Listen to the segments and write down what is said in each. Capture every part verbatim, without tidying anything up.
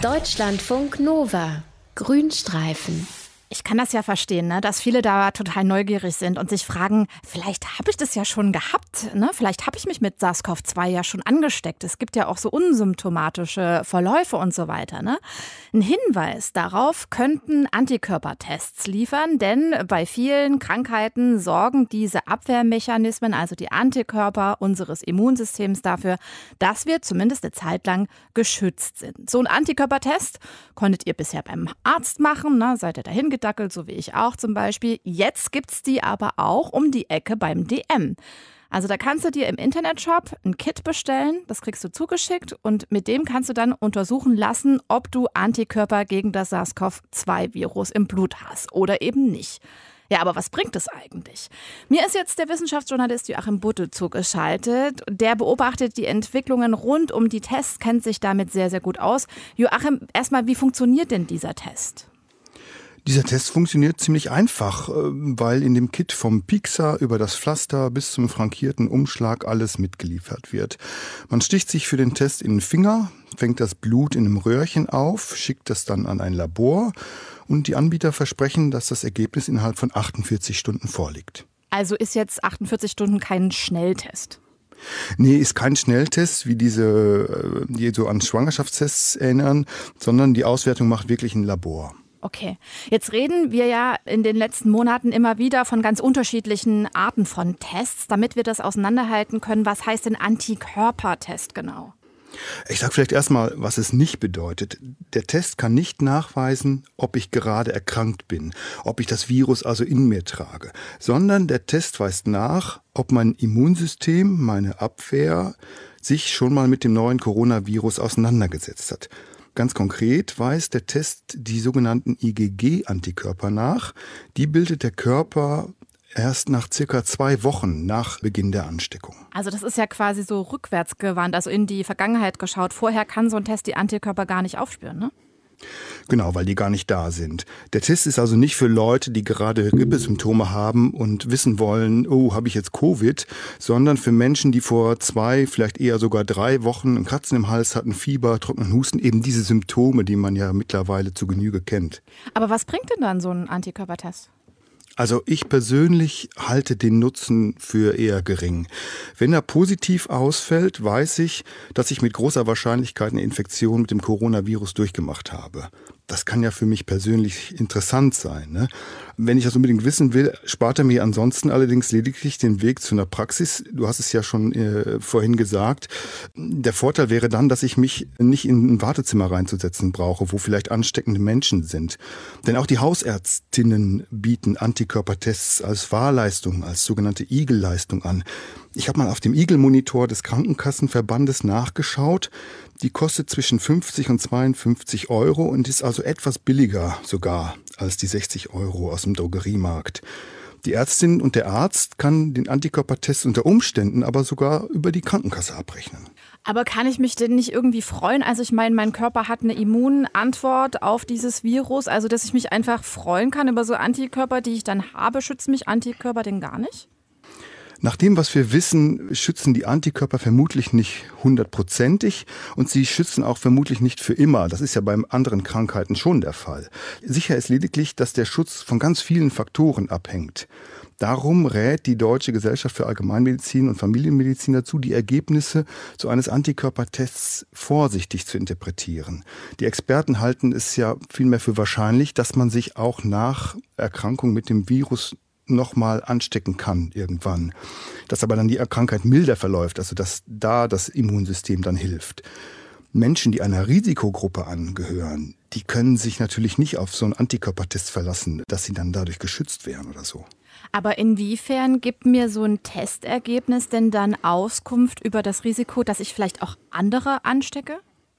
Deutschlandfunk Nova. Grünstreifen. Ich kann das ja verstehen, ne, dass viele da total neugierig sind und sich fragen, vielleicht habe ich das ja schon gehabt, ne? Vielleicht habe ich mich mit SARS-C o V zwei ja schon angesteckt. Es gibt ja auch so unsymptomatische Verläufe und so weiter. Ne? Ein Hinweis darauf könnten Antikörpertests liefern, denn bei vielen Krankheiten sorgen diese Abwehrmechanismen, also die Antikörper unseres Immunsystems dafür, dass wir zumindest eine Zeit lang geschützt sind. So ein Antikörpertest konntet ihr bisher beim Arzt machen, ne? Seid ihr dahin gedackelt, so wie ich auch zum Beispiel. Jetzt gibt's die aber auch um die Ecke beim D M. Also da kannst du dir im Internetshop ein Kit bestellen, das kriegst du zugeschickt und mit dem kannst du dann untersuchen lassen, ob du Antikörper gegen das SARS-C o V zwei Virus im Blut hast oder eben nicht. Ja, aber was bringt es eigentlich? Mir ist jetzt der Wissenschaftsjournalist Joachim Budde zugeschaltet. Der beobachtet die Entwicklungen rund um die Tests, kennt sich damit sehr, sehr gut aus. Joachim, erstmal, wie funktioniert denn dieser Test? Dieser Test funktioniert ziemlich einfach, weil in dem Kit vom Piekser über das Pflaster bis zum frankierten Umschlag alles mitgeliefert wird. Man sticht sich für den Test in den Finger, fängt das Blut in einem Röhrchen auf, schickt das dann an ein Labor und die Anbieter versprechen, dass das Ergebnis innerhalb von achtundvierzig Stunden vorliegt. Also ist jetzt achtundvierzig Stunden kein Schnelltest? Nee, ist kein Schnelltest, wie diese, die so an Schwangerschaftstests erinnern, sondern die Auswertung macht wirklich ein Labor. Okay, jetzt reden wir ja in den letzten Monaten immer wieder von ganz unterschiedlichen Arten von Tests, damit wir das auseinanderhalten können. Was heißt denn Antikörpertest genau? Ich sage vielleicht erstmal, was es nicht bedeutet. Der Test kann nicht nachweisen, ob ich gerade erkrankt bin, ob ich das Virus also in mir trage, sondern der Test weist nach, ob mein Immunsystem, meine Abwehr, sich schon mal mit dem neuen Coronavirus auseinandergesetzt hat. Ganz konkret weist der Test die sogenannten I G G-Antikörper nach. Die bildet der Körper erst nach circa zwei Wochen nach Beginn der Ansteckung. Also das ist ja quasi so rückwärtsgewandt, also in die Vergangenheit geschaut. Vorher kann so ein Test die Antikörper gar nicht aufspüren, ne? Genau, weil die gar nicht da sind. Der Test ist also nicht für Leute, die gerade Grippesymptome haben und wissen wollen, oh, habe ich jetzt Covid, sondern für Menschen, die vor zwei, vielleicht eher sogar drei Wochen ein Kratzen im Hals hatten, Fieber, trockenen Husten, eben diese Symptome, die man ja mittlerweile zu Genüge kennt. Aber was bringt denn dann so ein Antikörpertest? Also ich persönlich halte den Nutzen für eher gering. Wenn er positiv ausfällt, weiß ich, dass ich mit großer Wahrscheinlichkeit eine Infektion mit dem Coronavirus durchgemacht habe. Das kann ja für mich persönlich interessant sein, ne? Wenn ich das unbedingt wissen will, spart er mir ansonsten allerdings lediglich den Weg zu einer Praxis. Du hast es ja schon äh, vorhin gesagt. Der Vorteil wäre dann, dass ich mich nicht in ein Wartezimmer reinzusetzen brauche, wo vielleicht ansteckende Menschen sind. Denn auch die Hausärztinnen bieten Antikörpertests als Fahrleistung, als sogenannte Igel-Leistung an. Ich habe mal auf dem Igel-Monitor des Krankenkassenverbandes nachgeschaut. Die kostet zwischen fünfzig und zweiundfünfzig Euro und ist also etwas billiger sogar als die sechzig Euro aus dem Drogeriemarkt. Die Ärztin und der Arzt kann den Antikörpertest unter Umständen aber sogar über die Krankenkasse abrechnen. Aber kann ich mich denn nicht irgendwie freuen? Also ich meine, mein Körper hat eine Immunantwort auf dieses Virus, also dass ich mich einfach freuen kann über so Antikörper, die ich dann habe. Schützen mich Antikörper denn gar nicht? Nach dem, was wir wissen, schützen die Antikörper vermutlich nicht hundertprozentig und sie schützen auch vermutlich nicht für immer. Das ist ja bei anderen Krankheiten schon der Fall. Sicher ist lediglich, dass der Schutz von ganz vielen Faktoren abhängt. Darum rät die Deutsche Gesellschaft für Allgemeinmedizin und Familienmedizin dazu, die Ergebnisse so eines Antikörpertests vorsichtig zu interpretieren. Die Experten halten es ja vielmehr für wahrscheinlich, dass man sich auch nach Erkrankung mit dem Virus nochmal anstecken kann irgendwann. Dass aber dann die Krankheit milder verläuft, also dass da das Immunsystem dann hilft. Menschen, die einer Risikogruppe angehören, die können sich natürlich nicht auf so einen Antikörpertest verlassen, dass sie dann dadurch geschützt wären oder so. Aber inwiefern gibt mir so ein Testergebnis denn dann Auskunft über das Risiko, dass ich vielleicht auch andere anstecke?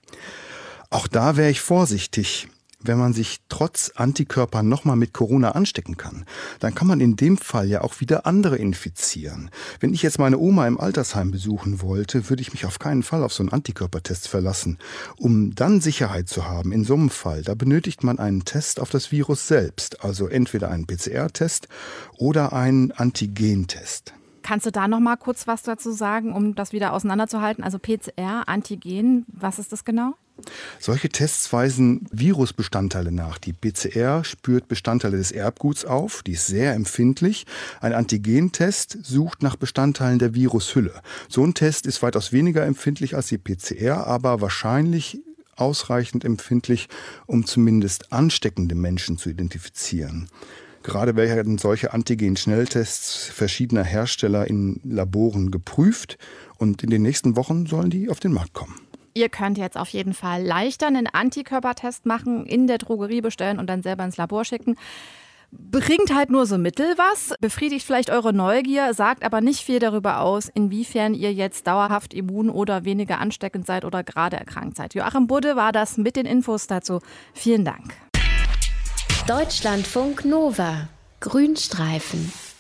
Auch da wäre ich vorsichtig. Wenn man sich trotz Antikörper nochmal mit Corona anstecken kann, dann kann man in dem Fall ja auch wieder andere infizieren. Wenn ich jetzt meine Oma im Altersheim besuchen wollte, würde ich mich auf keinen Fall auf so einen Antikörpertest verlassen. Um dann Sicherheit zu haben in so einem Fall, da benötigt man einen Test auf das Virus selbst, also entweder einen P C R-Test oder einen Antigentest. Kannst du da noch mal kurz was dazu sagen, um das wieder auseinanderzuhalten? Also P C R, Antigen, was ist das genau? Solche Tests weisen Virusbestandteile nach. Die P C R spürt Bestandteile des Erbguts auf, die ist sehr empfindlich. Ein Antigentest sucht nach Bestandteilen der Virushülle. So ein Test ist weitaus weniger empfindlich als die P C R, aber wahrscheinlich ausreichend empfindlich, um zumindest ansteckende Menschen zu identifizieren. Gerade werden solche Antigen-Schnelltests verschiedener Hersteller in Laboren geprüft und in den nächsten Wochen sollen die auf den Markt kommen. Ihr könnt jetzt auf jeden Fall leichter einen Antikörpertest machen, in der Drogerie bestellen und dann selber ins Labor schicken. Bringt halt nur so mittel was, befriedigt vielleicht eure Neugier, sagt aber nicht viel darüber aus, inwiefern ihr jetzt dauerhaft immun oder weniger ansteckend seid oder gerade erkrankt seid. Joachim Budde war das mit den Infos dazu. Vielen Dank. Deutschlandfunk Nova. Grünstreifen.